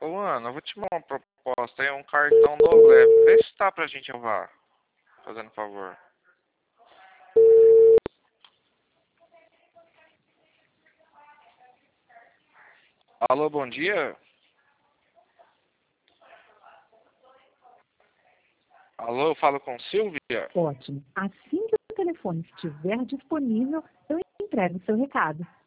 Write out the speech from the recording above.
Ô, Ana, eu vou te mandar uma proposta aí, um cartão do Leve. Vê se tá pra gente levar. Fazendo favor. Alô, bom dia? Alô, eu falo com Silvia? Ótimo. Assim que o telefone estiver disponível, eu entrego o seu recado.